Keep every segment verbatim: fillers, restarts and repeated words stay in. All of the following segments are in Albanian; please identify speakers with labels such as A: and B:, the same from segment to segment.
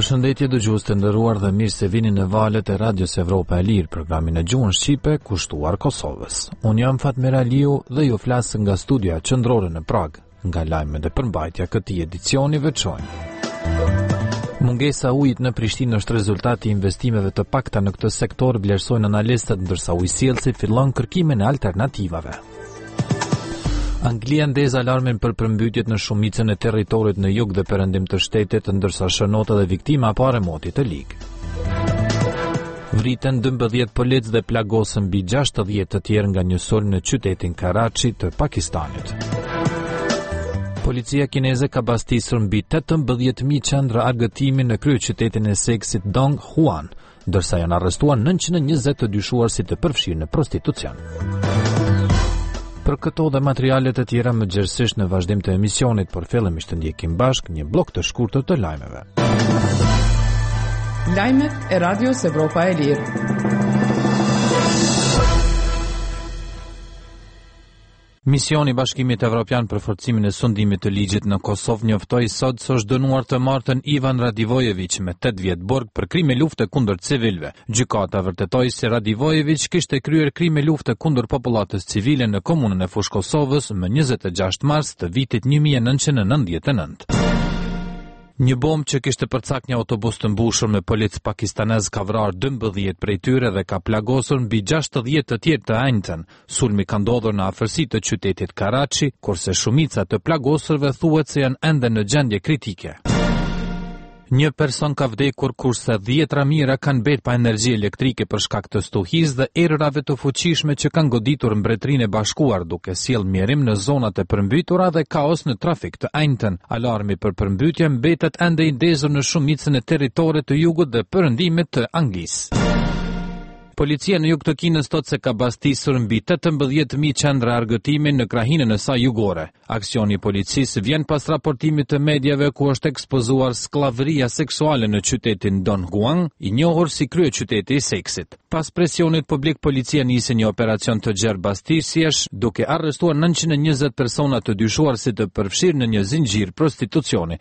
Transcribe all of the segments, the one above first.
A: Përshëndetje dëgjues të nderuar dhe mirë se vini në valët e Radios Evropa e Lirë, programin e gjuhën shqipe kushtuar Kosovës. Unë jam Fatmir Aliu dhe ju flas nga studioja qendrore në Prag, nga lajmet e përmbajtja këtij edicioni veçor. Mungesa ujit në Prishtinë është rezultati i investimeve të pakta në këtë sektor, vlerësojnë analistët, ndërsa ujësjellsi fillon kërkimin e alternativave. Anglia ndez alarmin për përmbytjet në shumicën e territorit në jug dhe perëndim të shtetit, ndërsa shënota dhe viktima pa remotit të ligë. Vriten dymbëdhjetë polic dhe plagosën mbi gjashtëdhjetë të tjerë nga një sulm në qytetin Karachi të Pakistanit. Policia kineze ka bastisur mbi tetëmbëdhjetë mijë qendra argëtimi në kryeqytetin e Seksit Dong Huan, ndërsa janë arrestuar nëntëqind e njëzet të dyshuar si të përfshirë në prostitucion. Për këto dhe materialet e tjera më gjerësisht në vazhdim të emisionit, por fillimisht të ndjekim bashk një blok të shkurtër të lajmeve.
B: Lajmet e Radios Evropa e Lirë.
A: Misioni i Bashkimit Evropian për forcimin e sundimit të ligjit në Kosovë njoftoi sot se është dënuar të martën Ivan Radivojević me tetë vjet burg për krime lufte kundër civilëve. Gjykata vërtetoi se Radivojević kishte kryer krime lufte kundër popullatës civile në komunën e Fushë Kosovës më njëzet e gjashtë mars të vitit një mijë e nëntëqind e nëntëdhjetë e nëntë. Një bombë që kishte përcak një autobus të mbushur me polic pakistanez ka vrarë dymbëdhjetë prej tyre dhe ka plagosur mbi gjashtëdhjetë të tjerë të enjtën. Sulmi ka ndodhur në afërsi të qytetit Karachi, kurse shumica të plagosurve thuhet se janë ende në gjendje kritike. Një person ka vdekur kurse dhjetra mijëra kanë betë pa energji elektrike për shkak të stuhisë dhe erërave të fuqishme që kanë goditur Mbretërinë e Bashkuar, duke sjellë mjerim në zonat e përmbytura dhe kaos në trafik të enjtën. Alarmi për përmbytje mbetet ende i ndezur në shumicën e territorit të jugut dhe perëndimit të Anglisë. Policia në jug të Kinës thot se ka bastisur mbi tetëmbëdhjetë mijë qendra argëtimi në krahinën e saj jugore. Aksioni i policisë vjen pas raportimit të medjave ku është ekspozuar skllavëria seksuale në qytetin Don Juan, i njohur si kryeqyteti i seksit. Pas presionit publik, policia nisi një operacion të gjerë bastisjesh, duke arrestuar nëntëqind e njëzet persona të dyshuar si të përfshirë në një zinxhir prostitucioni.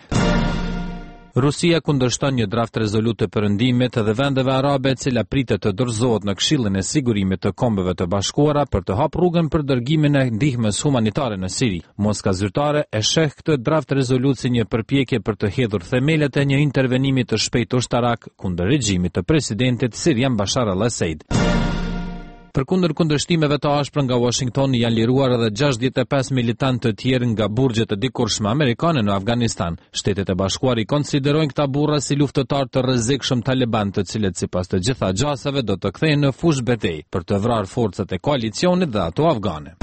A: Rusia kundërshton një draft rezolut të perëndimit dhe vendeve arabe e cila pritet të dorëzohet në Këshillin e Sigurimit të Kombeve të Bashkuara për të hapur rrugën për dërgimin e ndihmës humanitare në Siri. Moska zyrtare e sheh këtë draft rezolut si një përpjekje për të hedhur themelet e një intervenimi të shpejtë ushtarak kundër regjimit të presidentit sirian Bashar al-Assad. Përkundër kundërshtimeve të ashpra nga Washingtoni janë liruar edhe gjashtëdhjetë e pesë militantë të tjerë nga burgjet e dikurshme amerikane në Afganistan. Shtetet e Bashkuara i konsiderojnë këta burra si luftëtar të rrezikshëm taliban, të cilët sipas të gjitha gjasave do të kthehen në fushë betejë për të vrarë forcat e koalicionit dhe ato afgane.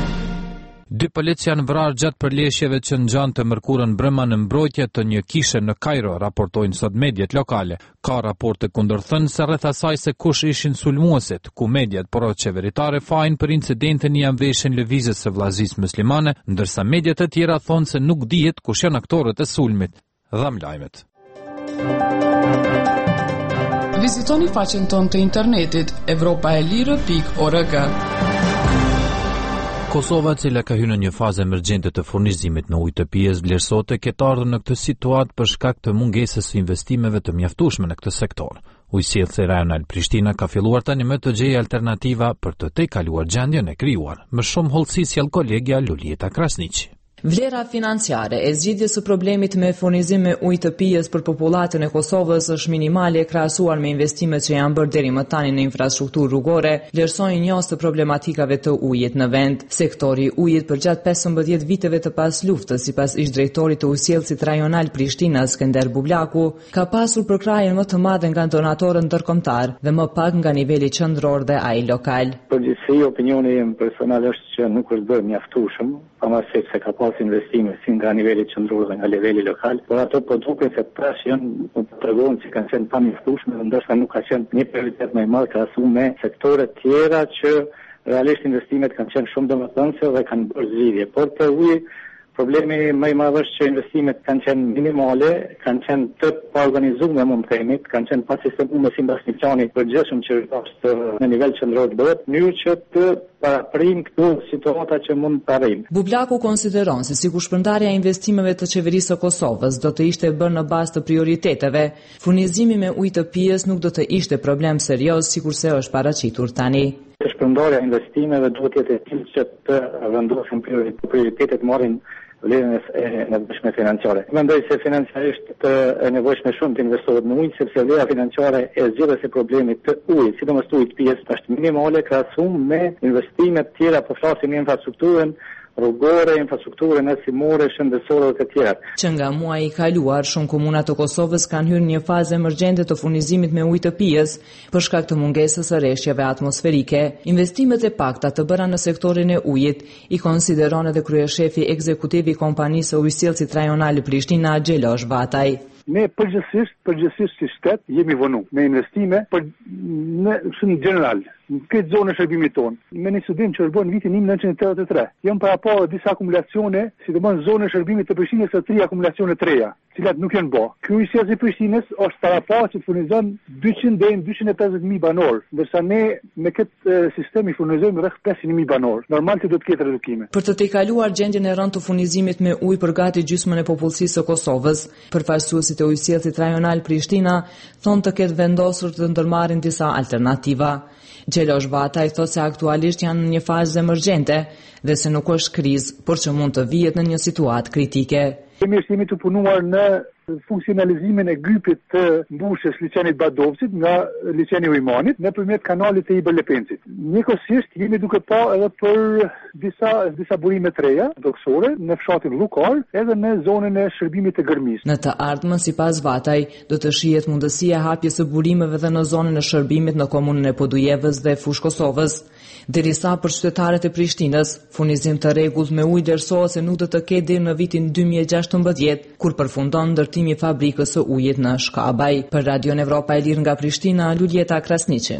A: Dy polic janë vrarë gjatë përleshjeve që ngjan të mërkurën brëma në mbrojtje të një kishe në Kairo, raportojnë sot mediat lokale. Ka raporte kundërthënëse rreth asaj se kush ishin sulmuesit, ku mediat por qeveritare fajnë për incidentin i anveshën lëvizjes së vllazisë muslimane, ndërsa mediat e tjera thonë se nuk dihet kush janë aktorët e sulmit. Dham lajmet.
B: Vizitoni faqen tonë të internetit evropaelire pikë org.
A: Kosova, e cila ka hyrë në një fazë emergjente të furnizimit në ujë të pijes, vlerësohet të ketë ardhur në këtë situatë për shkak të mungesës së investimeve të mjaftueshme në këtë sektor. Ujësjellsi rajonal Prishtina ka filluar tani më të gjejë alternativa për të tejkaluar gjendjen e krijuar. Më shumë hollësi sjell kolegja Lulieta Krasniqi.
C: Vlera financiare e zgjidhjes së problemit me furnizim me ujë të pijes për popullatën e Kosovës është minimale krahasuar me investimet që janë bërë deri më tani në infrastrukturë rrugore, vlerësojnë njohës të problematikave të ujit në vend. Sektori i ujit përgjatë pesëmbëdhjetë viteve të pas luftës, sipas ish-drejtorit të ujësjellësit rajonal Prishtina Skënder Bublaku, ka pasur përkrahjen më të madhe nga donatorët ndërkombëtar dhe më pak nga niveli qendror dhe ai lokal.
D: Përgjithësi opinioni im personal është që nuk është bërë mjaftueshëm, pavarësisht se ka pas investime si nga niveli qendror dhe nga niveli lokal, por ato po duket se tash janë të tregojnë se kanë qenë pamjaftueshme dhe ndoshta nuk ka qenë një prioritet më i madh krahasuar me sektore tjera që realisht investimet kanë qenë shumë domethënëse dhe kanë bërë zgjidhje. Por për ujë Problemi më i madh është që investimet kanë qenë minimale, kanë qenë të paorganizuara, mund të themi, kanë qenë pa sistemuar sipas një plani përgjithshëm që është në nivel qendror të bëhet, në mënyrë që të paraprim këto situata që mund të arrijmë.
C: Bubliaku konsideron se sikur shpërndarja e investimeve të qeverisë së Kosovës do të ishte bërë në bazë të prioriteteve, furnizimi me ujë të pijes nuk do të ishte problem serioz sikurse është paraqitur tani.
D: Shpërndarja e investimeve duhet të jetë e tillë që të vendosen prioritetet marrin vlerën e nevojshme financiare. Mendoj se financiarisht të e nevojshme shumë të investohet në ujë, sepse vlera financiare e zgjidhjes së problemit të ujit, sidomos ujit pjesë, është minimale krahasuar me investimet tjera, po flasim në infrastrukturën rrugore, infrastrukturën arsimore, shëndetësore dhe të tjera.
C: Që nga muaji i kaluar, shumë komuna të Kosovës kanë hyrë në një fazë emergjente të furnizimit me ujë të pijes për shkak të mungesës së rreshjeve atmosferike. Investimet e pakta të bëra në sektorin e ujit i konsideron edhe kryeshefi ekzekutiv i kompanisë së ujësjellësit rajonal Prishtina, Xhelosh Bataj.
E: Ne përgjithsisht, përgjithsisht si shtet jemi vonu me investime për në shumë general në këtë zonë e shërbimit tonë. Me një studim që është bërë në vitin një mijë nëntëqind e tetëdhjetë e tre. Jam para pa disa akumulacione, sidomos në zonën e shërbimit të Prishtinës së tri akumulacione të reja, të cilat nuk janë bë. Ky ujësjellës i Prishtinës është para pa që furnizon dyqind deri në dyqind e pesëdhjetë mijë banor, ndërsa ne me këtë sistem i furnizojmë rreth pesëqind mijë banor. Normal që do të ketë redukime.
C: Për të tejkaluar gjendjen e rëndë të furnizimit me ujë për gati gjysmën e popullsisë së Kosovës, përfaqësuesit e ujësjellësit rajonal Prishtina thonë të ketë vendosur të ndërmarrin disa alternativa. Xhelosh Bataj thotë se aktualisht janë në një fazë emergjente dhe se nuk është krizë, por që mund të vihet në një situatë kritike.
E: Kemi jemi të punuar në funksionalizimin e gypit të mbushjes liçenit Badovcit nga liçeni Ujmanit nëpërmjet kanalit të Ibërlepencit. Njëkohësisht jemi duke pa edhe për disa disa burime të reja doksore në fshatin Llukar edhe në zonën e shërbimit të Gërmisë.
C: Në të ardhmen sipas Bataj do të shihet mundësia e hapjes së burimeve edhe në zonën e shërbimit në komunën e Podujevës dhe Fush Kosovës. Derisa për qytetarët e Prishtinës, furnizim të rregullt me ujë vlerësohet se nuk do të ketë deri në vitin dy mijë e gjashtëmbëdhjetë, kur përfundon ndërtimi i fabrikës së ujit në Shkabaj. Për Radio Evropa e Lirë nga Prishtina, Luljeta Krasniqi.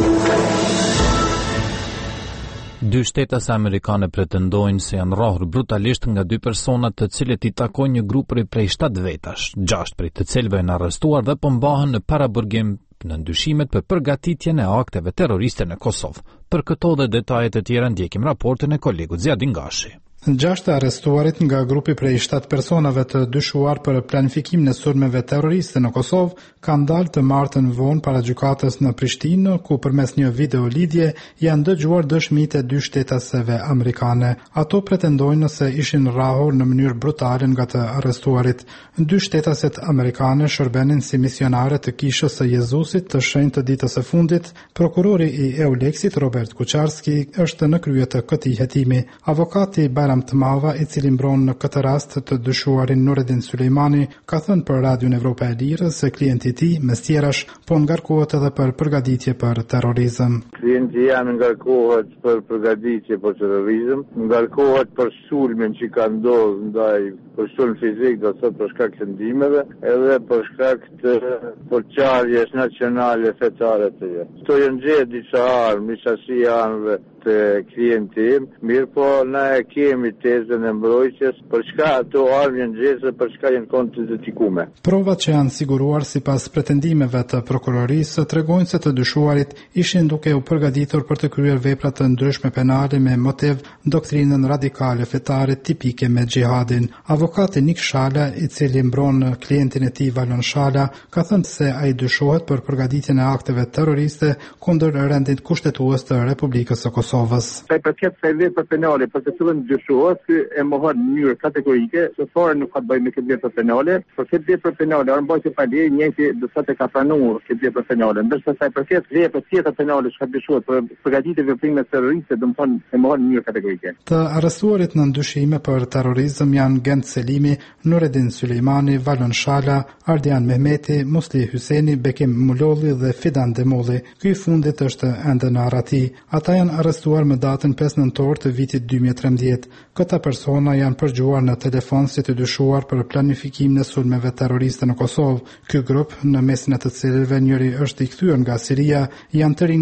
A: Dy shtetas amerikane pretendojnë se janë rrahur brutalisht nga dy persona të cilët i takojnë një grupëri prej shtatë vetash, gjashtë prej të cilëve janë arrestuar dhe po mbahen në paraburgim në ndyshimet për përgatitjen e akteve terroriste në Kosovë. Për këto dhe detajet e tjera ndjekim raportin e kolegut Zjadin Gashi.
F: Gjashtë arrestuarit nga grupi prej shtatë personave të dyshuar për planifikimin e sulmeve terroriste në Kosovë kanë dalë të martën vonë para gjykatës në Prishtinë, ku përmes një video lidhje janë dëgjuar dëshmitë e dy shtetasëve amerikane. Ato pretendojnë se ishin rrahur në mënyrë brutale nga të arrestuarit. Dy shtetaset amerikane shërbenin si misionare të kishës së Jezusit të shenjtë të ditës së fundit. Prokurori i Euleksit, Robert Kuçarski, është në krye të këtij hetimi. Avokati Tmava, i cili mbron në këtë rast të dyshuarin Nureddin Sulejmani, ka thënë për Radion Evropa e Lirë se klienti i tij, mes tjerash, po ngarkohet edhe për përgatitje për terrorizëm.
G: Klienti jam ngarkohet për përgatitje për terrorizëm, ngarkohet për sulmin që ka ndodhur ndaj për sulm fizik, do të thotë për shkak të ndihmeve, edhe për shkak të përçarjes nacionale fetare të tij. Kto janë gjetur disa armë, sasi armëve të klientim, mirë po na e kemi tezën e mbrojtjes për çka ato armë janë gjetur, për çka janë kontentikume.
F: Provat që janë siguruar sipas pretendimeve të prokurorisë tregojnë se të dyshuarit ishin duke u përgatitur për të kryer vepra të ndryshme penale me motiv doktrinën radikale fetare tipike me xhihadin. Avokati Nik Shala, i cili mbron klientin e tij Valon Shala, ka thënë se ai dyshohet për përgatitjen e akteve terroriste kundër rendit kushtetues të Republikës së Kosovës.
E: Sa i përket kësaj vepre penale, për të cilën dyshohet, e mohon në mënyrë kategorike, se fare nuk ka të bëjë me këtë vepre penale, por këtë vepre penale, armbajtje pa leje, njëjti do të thotë ka pranuar këtë vepre penale, ndërsa sa i përket vepre tjetër penale që dyshohet për përgatitje veprime terroriste, do të thonë e mohon në mënyrë kategorike.
F: Të arrestuarit në ndyshime për terrorizëm janë Gent Selimi, Nureddin Sulejmani, Valon Shala, Ardian Mehmeti, Musli Hyseni, Bekim Mulolli dhe Fidan Demolli. Ky i fundit është ende në arrati. Ata janë arrestuar më datën pesë nëntor të vitit dy mijë e trembëdhjetë. Këta persona janë përgjuar në telefon si të dyshuar për planifikimin e sulmeve terroriste në Kosovë. Ky grup, në mesin e të cilëve njëri është i kthyer nga Siria, janë të rinë nga Prishtina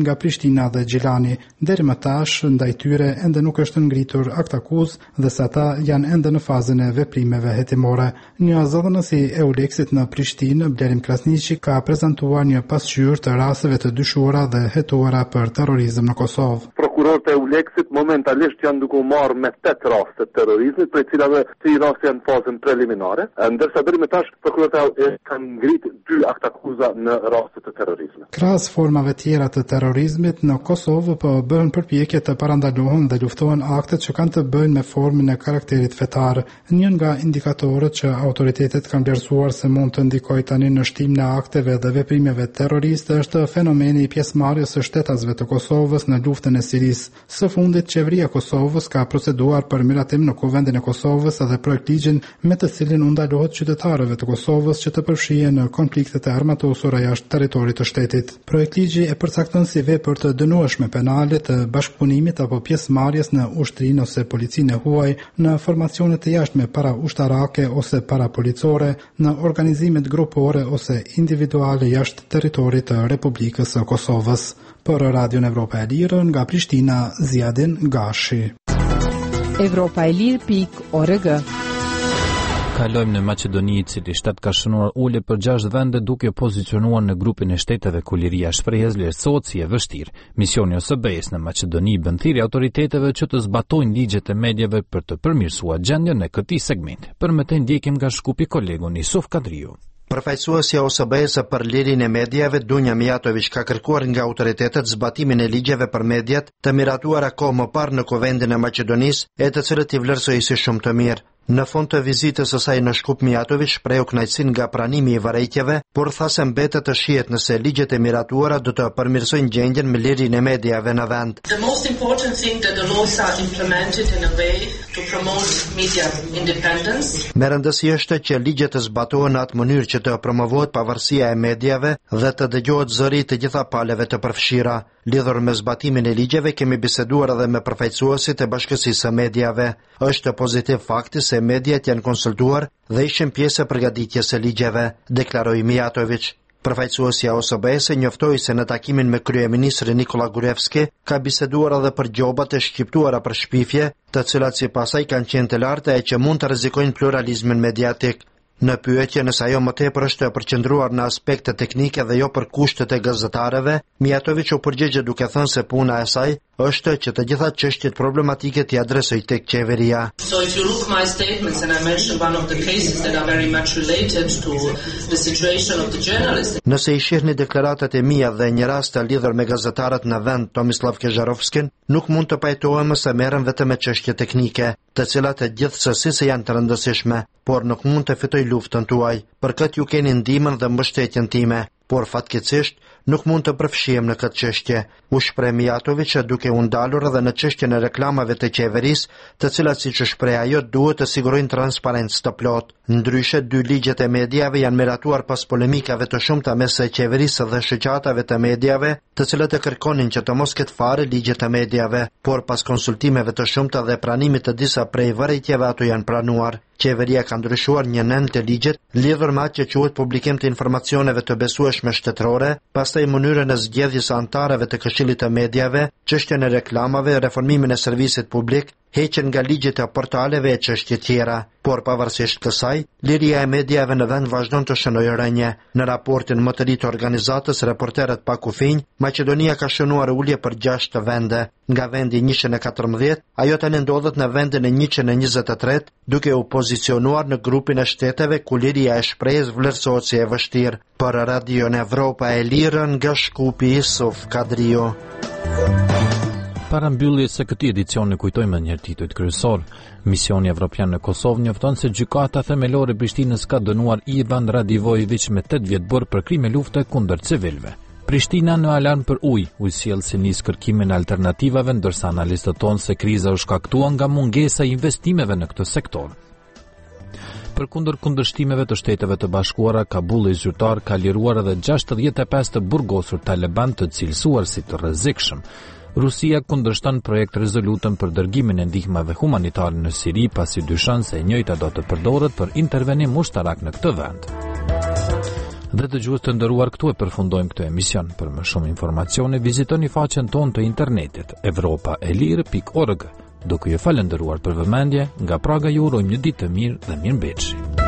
F: Prishtina dhe Gjilani. Deri më tash, ndaj tyre ende nuk është ngritur akt akuzë dhe sa ata janë ende në fazën e veprimeve hetimore. Një zëdhënës i Euleksit në Prishtinë, Blerim Krasniqi, ka prezantuar një pasqyrë të rasteve të dyshuara dhe hetuara për terrorizëm në Kosovë.
H: Prokurorët e Euleksit momentalisht janë duke u marrë me tetë raste të terrorizmit, për cilave tri raste janë në fazën preliminare, ndërsa deri më tash prokurorët kanë ngritur dy akt akuza në raste të terrorizmit.
F: Krahas formave tjera të terrorizmit në Kosovë po bëhen përpjekje të parandalohen dhe luftohen aktet që kanë të bëjnë me formën e karakterit fetar. Një nga indikatorët që autoritetet kanë vlerësuar se mund të ndikojë tani në shtimin e akteve dhe veprimeve terroriste është fenomeni i pjesëmarrjes së shtetasve të Kosovës në luftën e Sirisë. Së fundit, qeveria e Kosovës ka proceduar për miratim në Kuvendin e Kosovës dhe projekt ligjin me të cilin u ndalohet qytetarëve të Kosovës që të përfshihen në konfliktet e armatosura jashtë territorit të shtetit. Projekt ligji e përcakton si vepër të dënueshme penale të bashkëpunimit apo pjesëmarrjes në ushtrinë ose policinë e huaj, në formacione të jashtme para ushtarake ose para policore, në organizimet grupore ose individuale jashtë territorit të Republikës së Kosovës. Për Radion Evropa e Lirë, nga Prishtina, Ziadin Gashi.
I: Evropa e Lirë pikë org.
A: Kalojmë në Maqedoni, i cili shtet ka shënuar ulje për gjashtë vende duke pozicionuar në grupin e shteteve ku liria shprehjes vlerësohet si e vështirë. Misioni O S B-s në Maqedoni bën thirrje autoriteteve që të zbatojnë ligjet e medjave për të përmirësuar gjendjen në këtij segmenti. Për më të ndjekim nga Shkupi kolegun Isuf Kadriu.
J: Përfaqësuesi i O S B-s për lirinë e medjave, Dunja Mijatović, ka kërkuar nga autoritetet zbatimin e ligjeve për mediat të miratuara kohë më parë në Kuvendin e Maqedonisë, e të cilët i vlerësoi si shumë të mirë. Në fund të vizitës së saj në Shkup, Mijatović shprehu kënaqësinë nga pranimi i vërejtjeve, por tha se mbetet të shihet nëse ligjet e miratuara do të përmirësojnë gjendjen me lirinë e mediave në vend.
K: The most important thing that the laws are implemented in a way to promote media independence.
J: Me rëndësi është që ligjet të zbatohen në atë mënyrë që të promovohet pavarësia e mediave dhe të dëgjohet zëri të gjitha paleve të përfshira. Lidhur me zbatimin e ligjeve, kemi biseduar edhe me përfaqësuesit e Bashkësisë së Mediave. Është pozitiv fakti se mediat janë konsultuar dhe ishin pjesë e përgatitjes së ligjeve, deklaroi Mijatović. Përfaqësuesja O S B-s njoftoi se në takimin me kryeministrin Nikola Gruevski ka biseduar edhe për gjobat e shqiptuara për shpifje, të cilat sipas saj kanë qenë të larta e që mund të rrezikojnë pluralizmin mediatik. Në pyetje nëse ajo më tepër është e përqendruar në aspekte teknike dhe jo për kushtet e gazetarëve, Mijatović u përgjigje duke thënë se puna e saj është që të gjitha çështjet problematike t'i adresojë tek qeveria.
K: So if you look my statements and I mentioned one of the cases that are very much related to the situation of the journalists.
J: Nëse i shihni deklaratat e mia dhe një rast të lidhur me gazetarët në vend, Tomislav Kežarovskin, nuk mund të pajtohem se merrem vetëm me çështje teknike, të cilat e gjithsesi janë të rëndësishme, por nuk mund të fitoj luftën tuaj. Për këtë ju keni ndihmën dhe mbështetjen time, por fatkeqësisht nuk mund të përfshihem në këtë çështje. U shpreh Mijatović duke u ndalur edhe në çështjen e reklamave të qeverisë, të cilat siç e shpreh ajo duhet të sigurojnë transparencë të plotë. Ndryshe, dy ligjet e mediave janë miratuar pas polemikave të shumta mes së qeverisë dhe shoqatave të mediave, të cilët e kërkonin që të mos ketë fare ligjet e mediave, por pas konsultimeve të shumta dhe pranimit të disa prej vërejtjeve ato janë pranuar. Qeveria ka ndryshuar një nën të ligjet lidhur me atë që quhet publikim të informacioneve të besueshme shtetërore, pastaj mënyrën e zgjedhjes së anëtarëve të Këshillit të Mediave, çështjen e reklamave, reformimin e servisit publik, heqen nga ligjet e portaleve e çështje tjera. Por pavarësisht kësaj, liria e mediave në vend vazhdon të shënojë rënje. Në raportin më të ri të organizatës Reporterët pa kufinë, Maqedonia ka shënuar ulje për gjashtë vende. Nga vendi njëqind e katërmbëdhjetë, ajo tani ndodhet në vendin e njëqind e njëzet e tretë, duke u pozicionuar në grupin e shteteve ku liria e shprehjes vlerësohet si e vështirë. Për Radion Evropa e Lirë, nga Shkupi, Isuf Kadriu.
A: Para mbylljes së këtij edicioni kujtojmë edhe një herë titujt kryesor. Misioni Evropian në Kosovë njofton se gjykata themelore e Prishtinës ka dënuar Ivan Radivojević me tetë vjet burg për krime lufte kundër civilëve. Prishtina në alarm për ujë, ujësiellësi nis kërkimin e alternativave, ndërsa analistët tonë se kriza u shkaktuar nga mungesa e investimeve në këtë sektor. Përkundër kundërshtimeve të Shteteve të Bashkuara, Kabulli zyrtar ka liruar edhe gjashtëdhjetë e pesë të burgosur taliban të cilësuar si të rrezikshëm. Rusia kundërshton projekt rezolutën për dërgimin e ndihmave humanitare në Siri, pasi dyshon se e njëjta do të përdoret për intervenim ushtarak në këtë vend. Dhe dëgjues të nderuar, këtu e përfundojmë këtë emision. Për më shumë informacione vizitoni faqen tonë të internetit europa e lirë pikë org. Duke ju falendëruar për vëmendje, nga Praga ju urojmë një ditë të mirë dhe mirëmbëjtje.